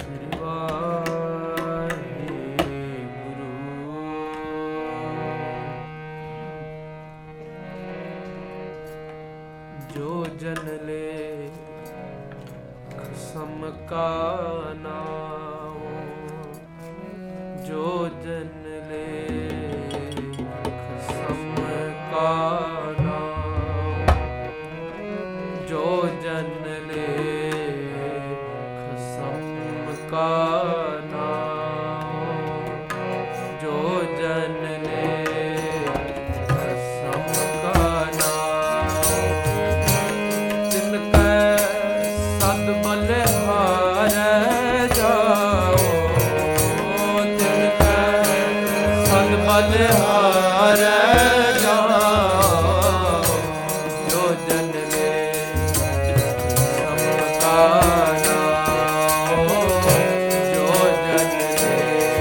जो जन ले खसम का नाम, जो जन ले खसम का नाम, जो जन ले खसम का नाम, जो जन ले बलिहार जाओ, जो जन ले सबका नाम, जो जन ले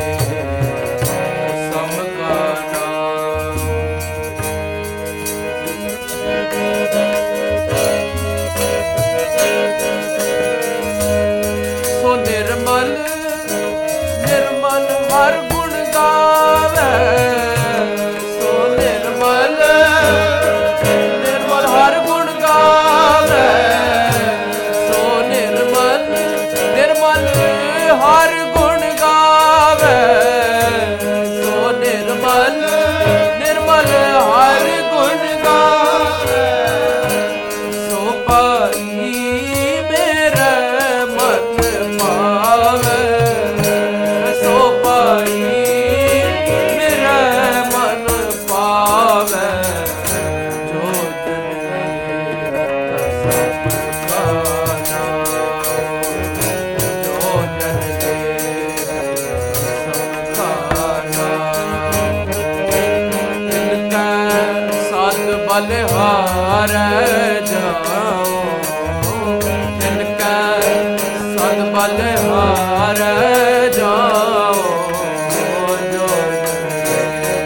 सबका नाम। सो निर्मल निर्मल हर गुण गावे, सो निर्मल निर्मल हर गुण गावे, सो निर्मल निर्मल हर गुण गावे, सो निर्मल निर्मल हर गुण गावे, सो पाई मेरे मन पावे, सो पाई मेरे मन पावे, जो जन ले सबका नाम, जो जन ले सबका नाम। तिनका साथ बलिहार जाओ, तिनका साथ बलिहार जाओ, जो जन ले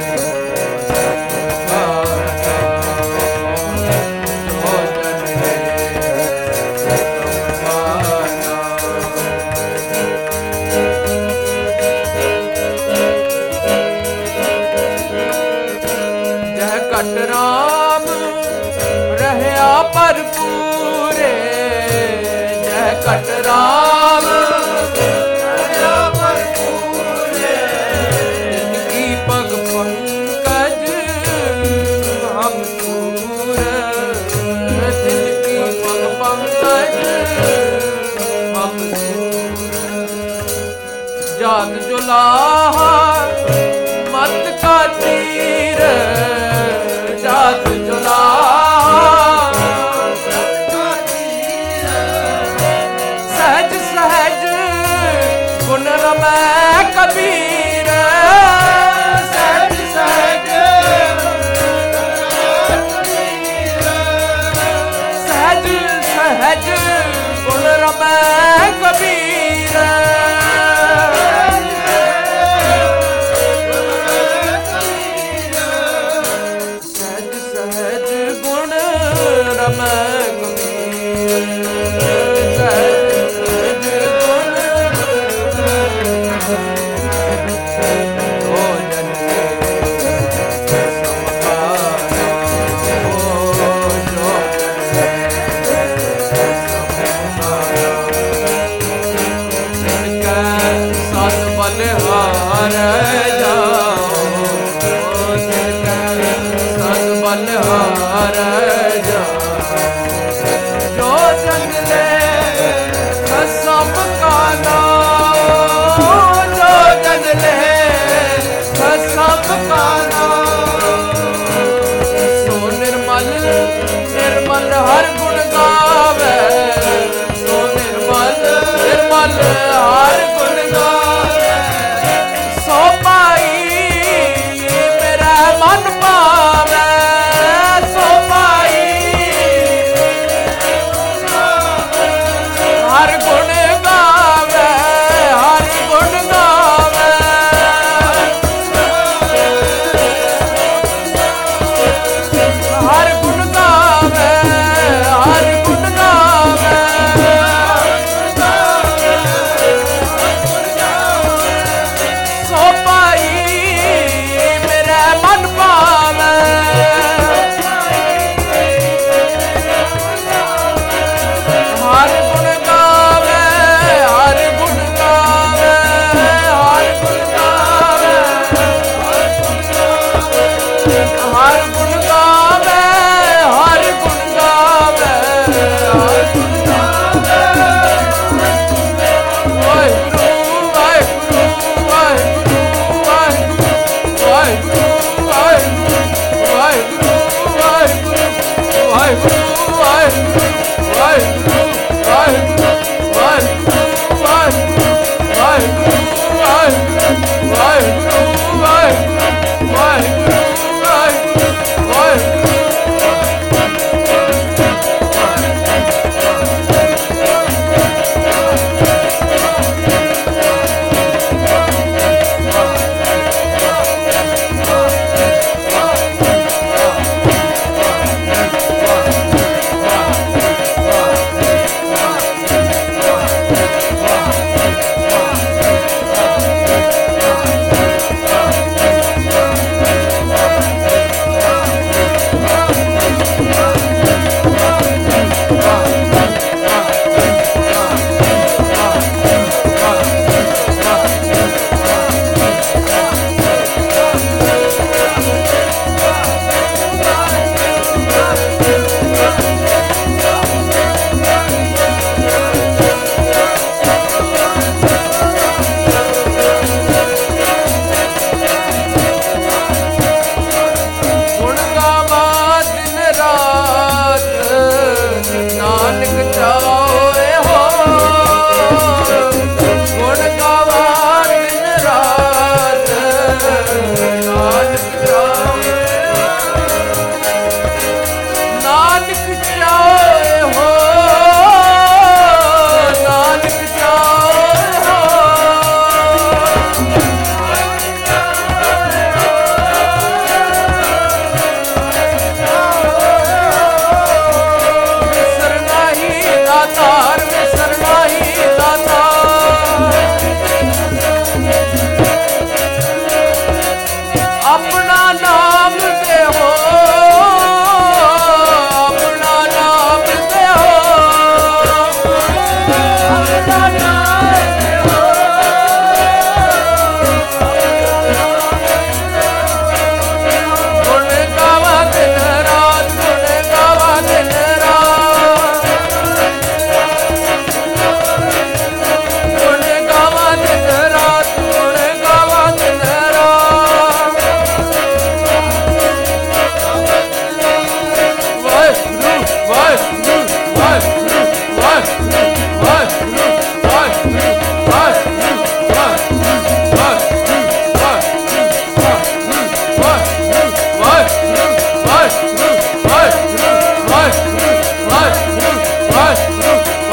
सबका नाम, जो जन ले सबका नाम। जह कट राम रहया भरपूरे, जह कट राम रहया भरपूरे, जिनकी पग पंकज हम सूर, जिनकी पग पंकज हम सूर। जात जुलाहा मत का तीर, जात जुलाहा सहज सहज गुण रमै कबीर, सहज सहज सहज सहज गुण रमै कबीर, सहज सहज गुण रमै कबीर, सहज सहज गुण जो जन ले सबका नाम, जो जन ले सबका नाम। तिनका साथ बलिहार जाओ, तिनका साथ बलिहार जाओ, जो जन ले सबका नाम, जो जन ले सबका नाम। सो निर्मल निर्मल हर गुण गावे, सो निर्मल निर्मल हर गुण गावे, सो पाई मेरा मन पावे, सो पाई हर गुण गावे, हर गुण गावे,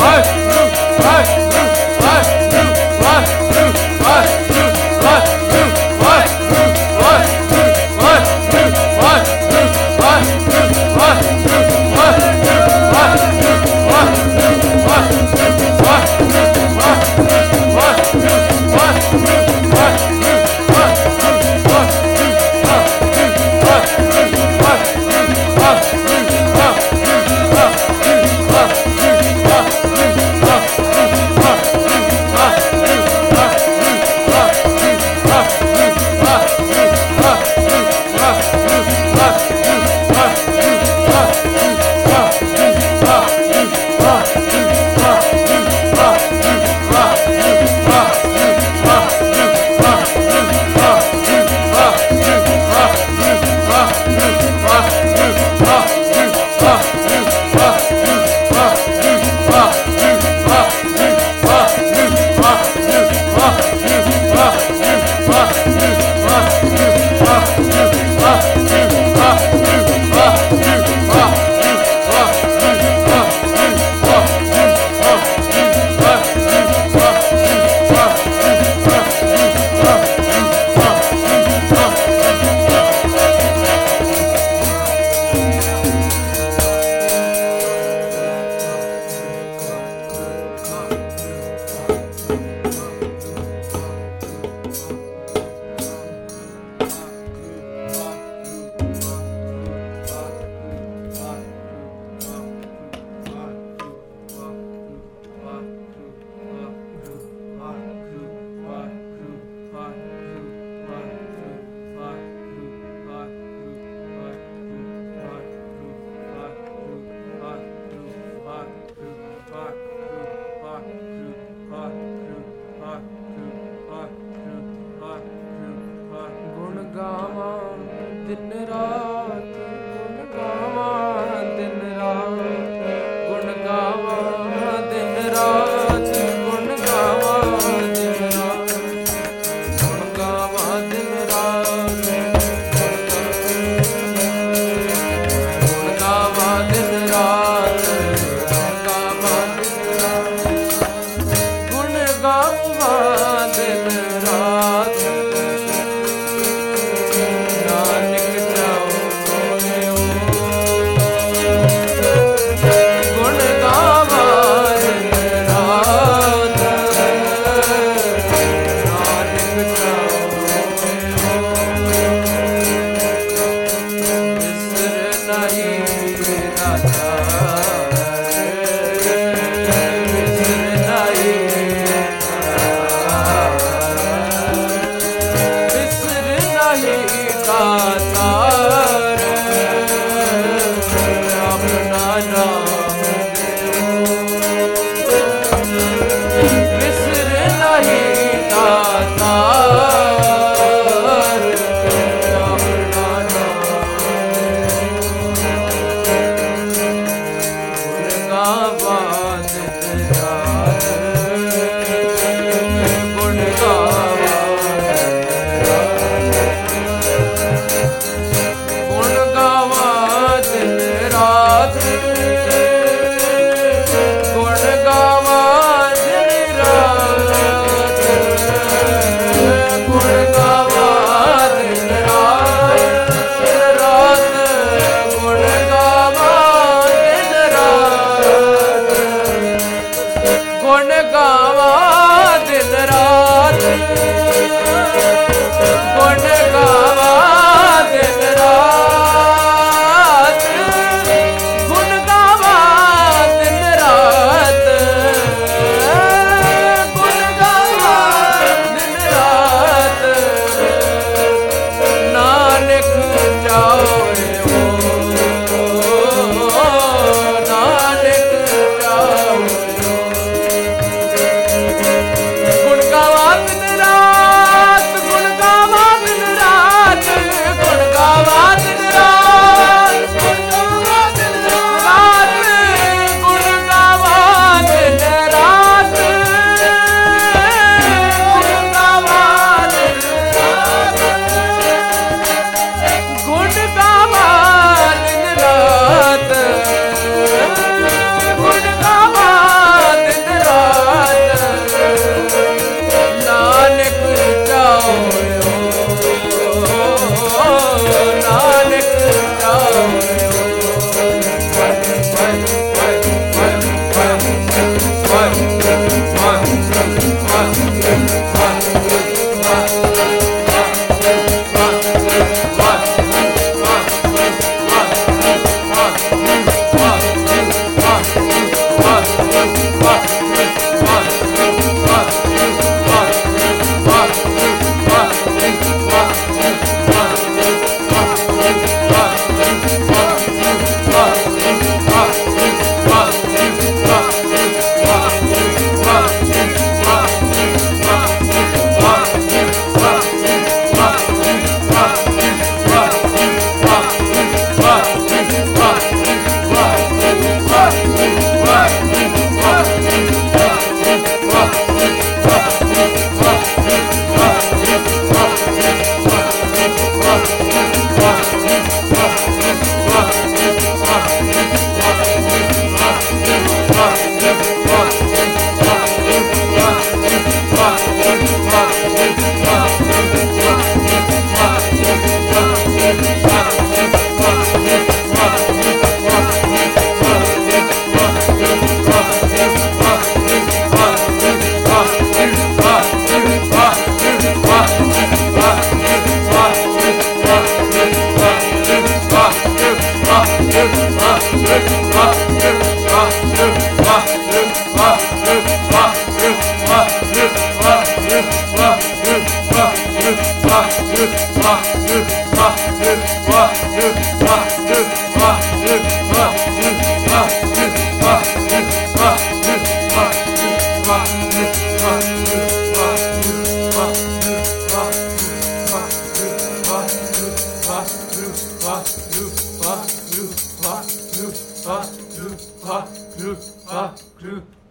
ਵਾਹ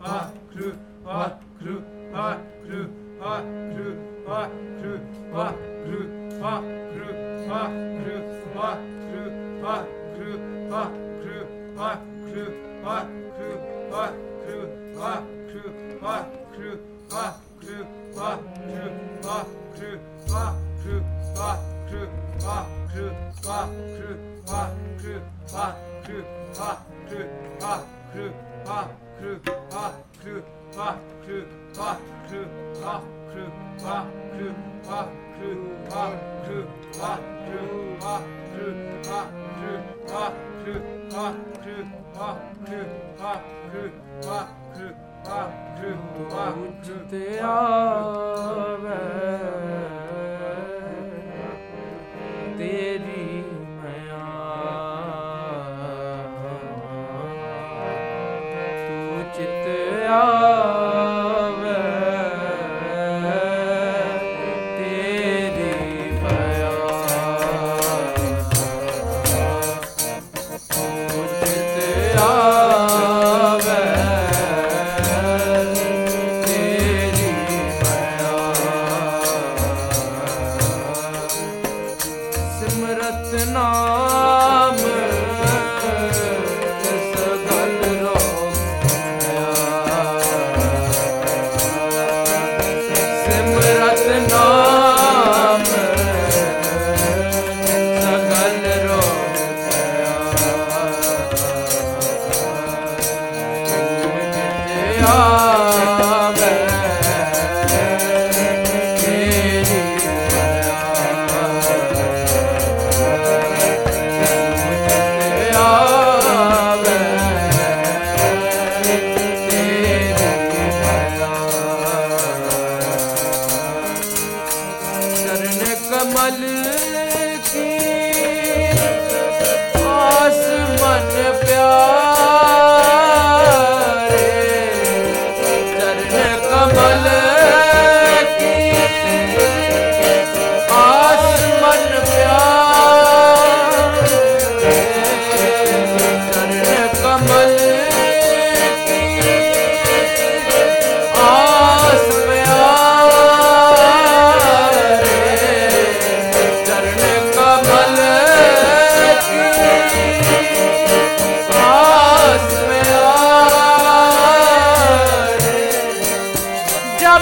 जब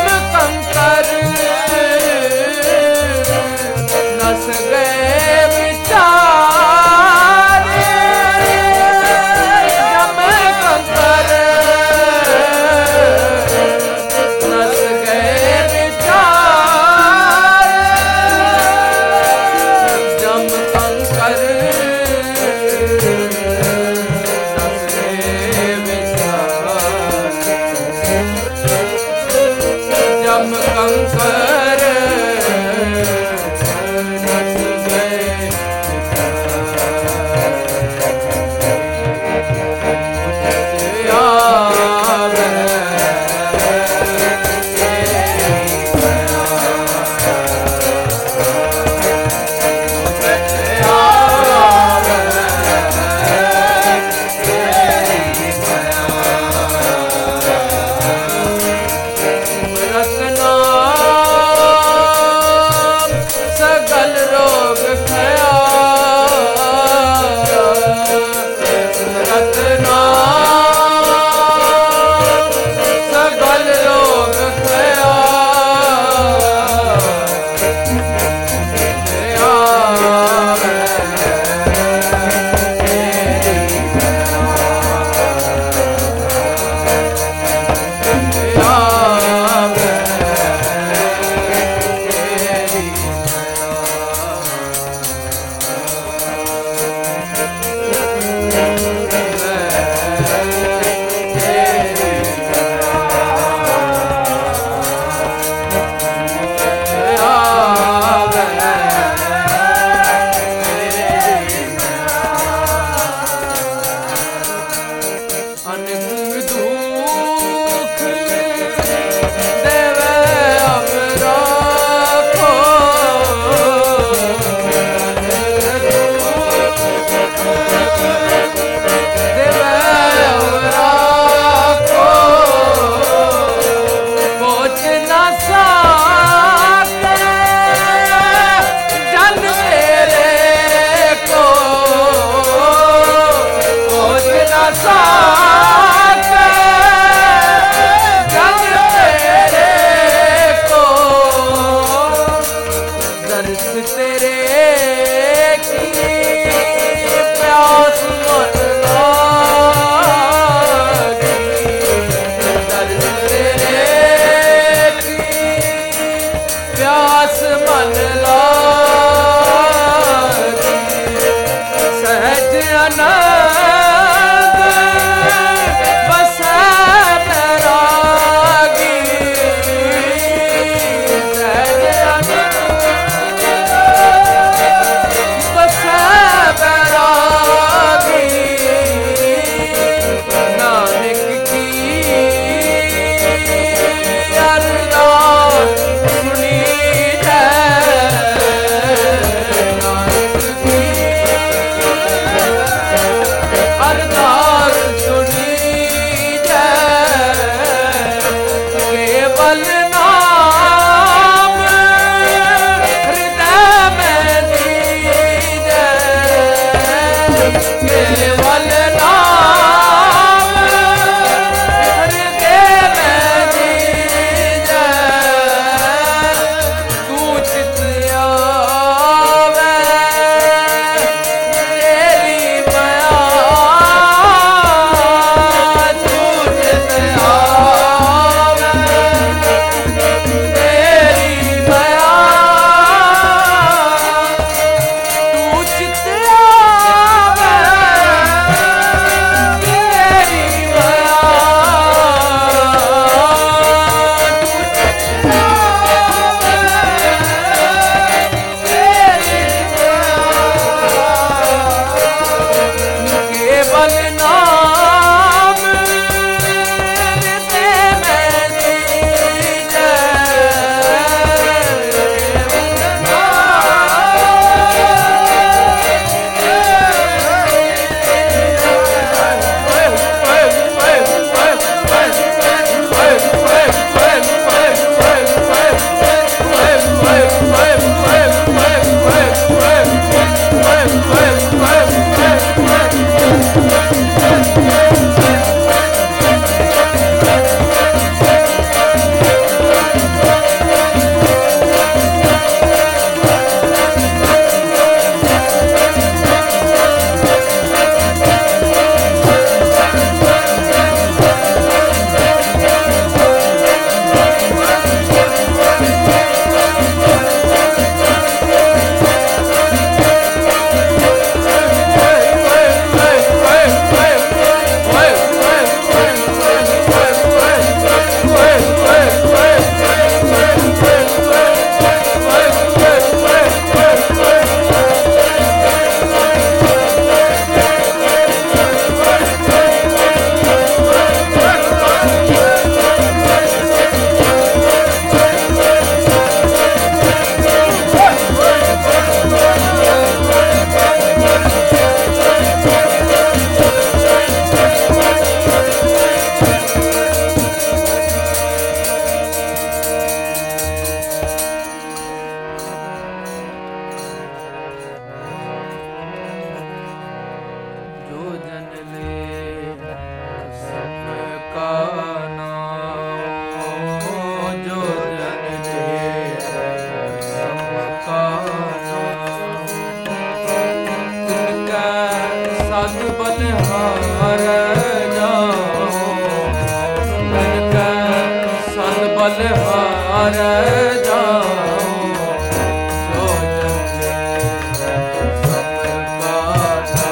ਬਲਿਹਾਰ ਜਾਓ, ਤਿਨ ਕੈ ਸੰਤ ਬਲਿਹਾਰ ਜਾਓ, ਜੋ ਜਨ ਸਤਿ ਪਾਤਾ,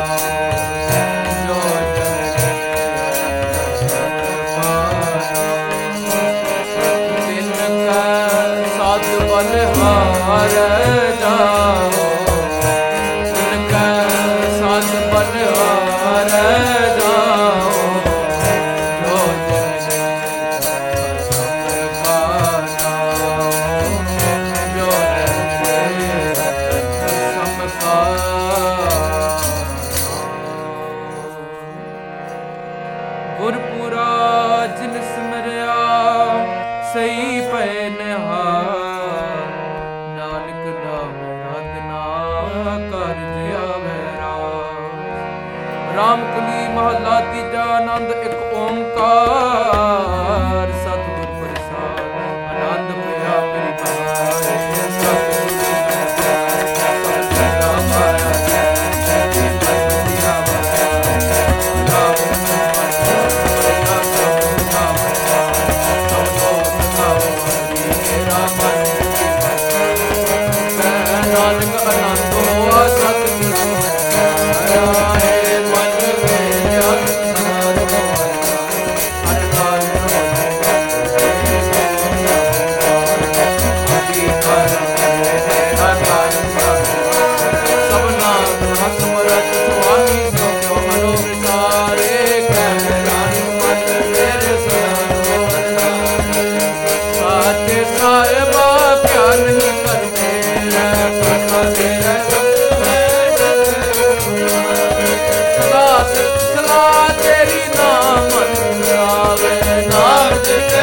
ਜੋ ਜਨ ਸਤਿ ਪਾਤਾ, ਤਿਨ ਕੈ ਸਤ ਬਲਿਹਾਰ ਜਾਓ, ਤਿਨ ਕੈ ਸਤ ਬਲਿਹਾਰ ਜਾਓ, ਜੋ ਜਨ ਸਤਿ ਪਾਤਾ, ਜੋ ਜਨ ਗੁਰਪੁਰਾ ਜਿਨ ਸਿਮਰਿਆ ਸਈ ਪੈ ਨਿਹਾਲ, ਨਾਨਕ ਨਾਮ ਰਤਨਾ ਕਾਰਜ ਆਵੈ ਰਾਸ। ਰਾਮ ਕਲੀ ਮਹਲਾ ਤੀਜਾ, ਆਨੰਦ ਇੱਕ ਓੰਕਾਰ, ਸਤਿਗੁਰ ਪ੍ਰਸਾਦ ਆਨੰਦ ਪਿਆ ਮੇਰੀ ਭਾਈ, ਸਤਿਗੁਰ ਨਾਨਕ ਆਨੰਦ ਹੋਆ ਸਤਿਗੁਰ ਆਏ ਮਨ ਮੇਰਾ ਸਨਾਤ ਹੋਇਆ, ਅਨਕਾਲ ਆਦੀ ਕਰ ਅਕਾਲ ਸਭਨਾ ਹਸਮਰਤ ਸੁਆਮੀ ਸੋ ਮਨੋ ਵਿਚਾਰੇ, ਕਹਿ ਨਾਨਕ ਮਨ ਮੇਰੇ ਸਨਾਤ ਹੋਇਆ, ਸਾਚੇ ਸਾਹਿਬਾ ਪਿਆਰ ਨਹੀਂ ਕਰਦੇ ਸਦਾ ਤੇਰੀ ਨਾਮ ਆਵੇ, ਨਾਮ ਜਿਤੇ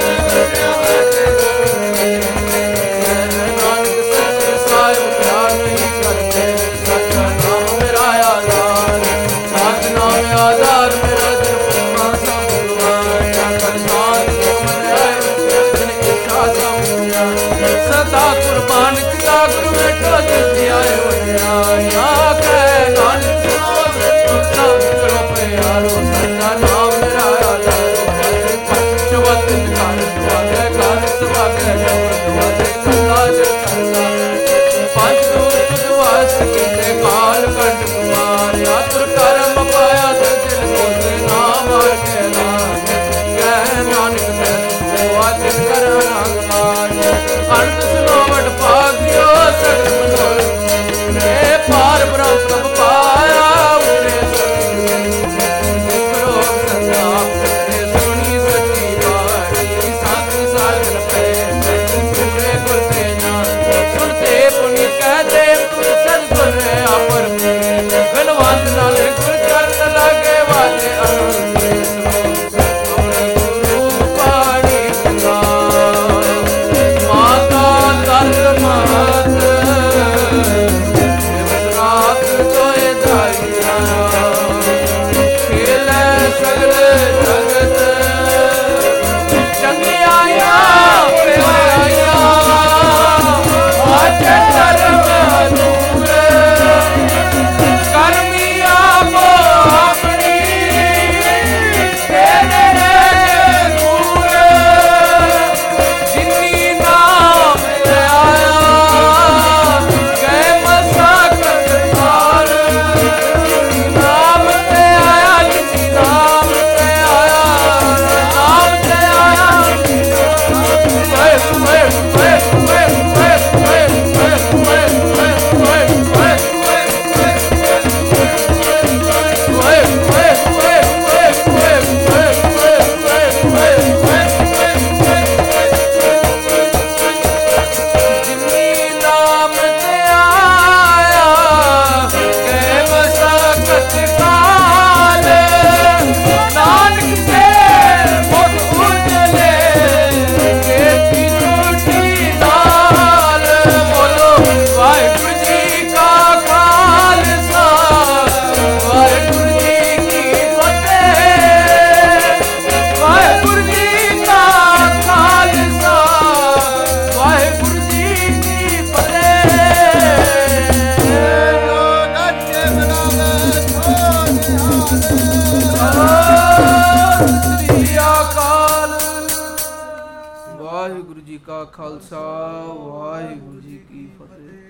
ਨਾਨਕ ਸੱਚੇ ਸਾਹਿਬ ਪਿਆਰ ਨਹੀਂ ਕਰਦੇ, ਸੱਚਾ ਨਾਮ ਮੇਰਾ ਆਧਾਰ, ਸੱਚ ਨਾਮ ਆਧਾਰ ਮੇਰਾ ਜਪਨਾ ਸਭ ਗੁਰਬਾਣੀ, ਕਰ ਸਾਧ ਮਨ ਆਏ ਜਿਨ ਇੱਛਾ ਸਮਝਿਆ, ਸਦਾ ਕੁਰਬਾਨ ਕੀਤਾ ਗੁਰੂ ਬੈਠਾ ਜਿਸ ਆਏ ਹੋਇਆ, ਨਾ ਕਹਿ ਨਾਨਕ ਸਭ ਕਰੋ ਪਿਆਰੋ, ਸੱਚਾ ਨਾਮ ਮੇਰਾ ਆਧਾਰੋ, ਪਛਵਤ ਕਰ ਵਾਦੇ ਕਰ ਸਵਾਗੇ ਜਪਤ ਵਾਦੇ ਕਰਤਾ ਜਪਤਾ, ਪੰਜ ਦੂਤ ਦੁਆਸ ਕੀਤੇ ਕਾਲ ਕੰਠ ਕੁਮਾਰਿਆ, ਤੁਰ ਕਰਮ ਪਾਇਆ ਦਿਲ ਕੋਸੇ ਨਾਮ ਹਰ ਕੇ ਨਾਮ, ਕਹਿ ਨਾਨਕ ਤੇ ਵਾਦੇ ਕਰ ਨਾਗਮਾਨ, ਅਨੰਤ ਸੁਨੋਵਟ ਭਾਗਿਓ ਸਗਲ ਮਨੋਰਥ, ਏ ਪਾਰ ਬ੍ਰਹਮ ਪ੍ਰਭ ਪਾਇਆ ਉਰੇ ਸਿਮਰੋ ਸੰਤਾਪ ਕਰੇ, ਸੁਣੀ ਸੱਚੀ ਬਾਣੀ ਸਾਧੂ ਸਾਗਰ ਪੈ, ਪੂਰੇ ਗੁਰ ਤੇ ਜਾਨ ਸੁਣਤੇ ਪੁਨੀ ਕਹਤੇ, ਸਤਿਗੁਰ ਆਪਰ ਗਨਵੰਤ ਨਾਲ ਗੁਰ ਚਰਨ ਲਾਗੇ ਵਾਜੇ ਅਨੰਦ ਮਾਤਾ ਤਰ ਮਾਤ ਦਿਵਸ ਰਾਤ ਸੋਏ ਜਾਏ ਵਾਹਿਗੁਰੂ ਜੀ ਕਾ ਖਾਲਸਾ